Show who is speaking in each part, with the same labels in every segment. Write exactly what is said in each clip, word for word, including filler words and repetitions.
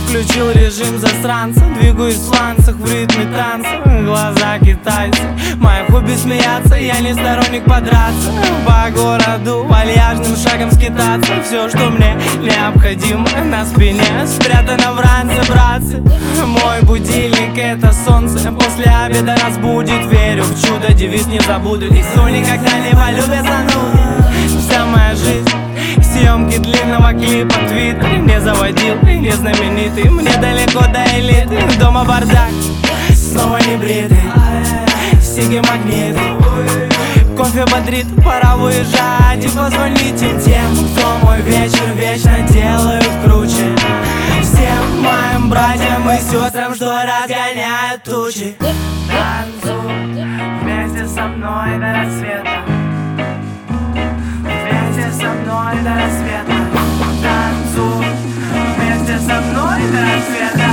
Speaker 1: Включил режим засранца, двигаюсь в сланцах в ритме танца. Глаза китайца, мое хобби смеяться, я не сторонник подраться. По городу вальяжным шагом скитаться. Все, что мне необходимо, на спине спрятано в ранце, братцы. Мой будильник — это солнце, после обеда разбудит. Верю в чудо, девиз не забуду. Никто никогда не полюбит зануды. Вся моя жизнь съемки длинного клипа, твиттер не заводил, не знаменитый. Мне далеко до элиты, дома бардак, снова не бритый. Сиги магниты, кофе бодрит, пора выезжать и позвонить им тем, кто мой вечер вечно делают круче. Всем моим братьям и сестрам, что разгоняют тучи. Танцуй вместе со мной до рассвета, вместе со мной до рассвета. Танцуй вместе со мной до рассвета.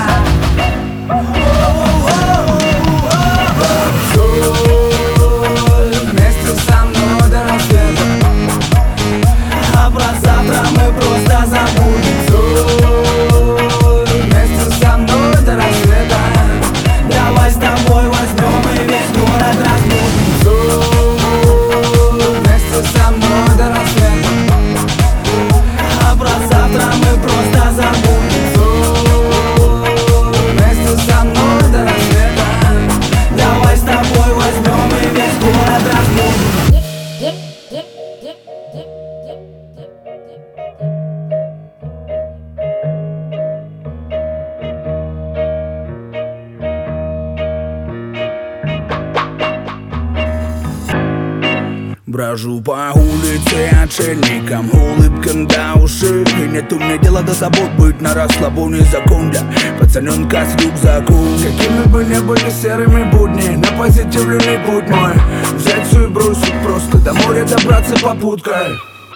Speaker 1: Вместе со мной до рассвета. А про завтра мы просто забудем. Вместе со мной до рассвета. Давай с тобой возьмем и весь город разбудим. Вместе со мной до рассвета. А про завтра мы просто забудем. Вместе со мной до рассвета. Давай с тобой возьмем и весь город разбудим.
Speaker 2: Брожу по улице отшельником, улыбкам до ушей. Нет у меня дела до забот, быть на расслабоне закон для пацаненка с рюкзаком. Какими бы ни были серыми будни, на позитивный путь мой взять все и бросить просто, до моря добраться попуткой.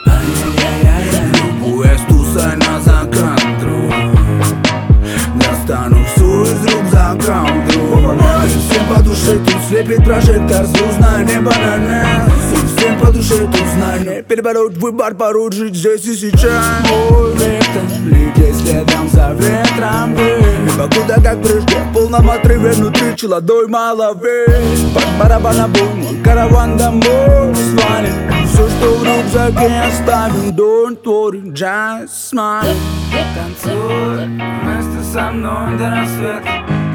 Speaker 2: Любуясь тусой на закат, друг, достану все из рюкзака, друг. Всем по душе тут слепит прожектор, звездное небо на нас. Всем по душе тут знание, перебороть выбор, порой жить здесь и сейчас. Мой вектор, лететь следом за ветром, непогода как прежде, в полном отрыве внутри челодой маловей. Под барабан обой, мой караван домой свалит. Все, что в рюкзаке оставим, don't worry, just smile.
Speaker 1: Танцуй вместе со мной до рассвета.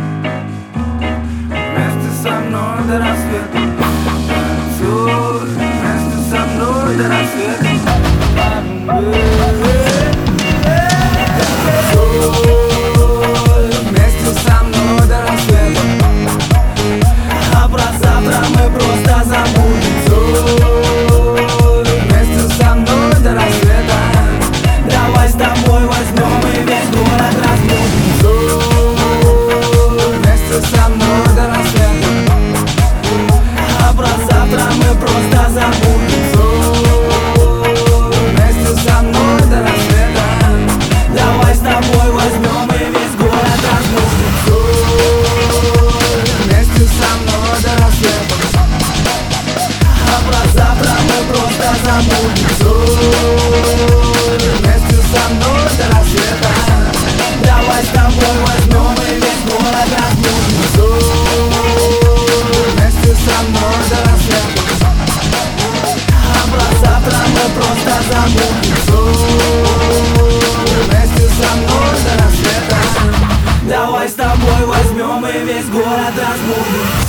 Speaker 1: Вместе со мной до рассвета. Танцуй вместе со мной до рассвета. Танцуй вместе со мной до рассвета. А про завтра мы просто забудем. Вместе со мной до рассвета. Давай с тобой возьмем и весь город разбудим. Вместе со мной до рассвета. А про завтра мы просто забудем. Вместе со мной до рассвета. Давай с тобой возьмем и весь город разбудим. Вместе со мной до рассвета. А про завтра мы просто забудем. Вместе со мной до рассвета. Давай с тобой возьмем и весь город разбудим. Вместе со мной до рассвета. А про завтра мы просто забудем. Вместе со мной до рассвета. Давай с тобой возьмем и весь город разбудим.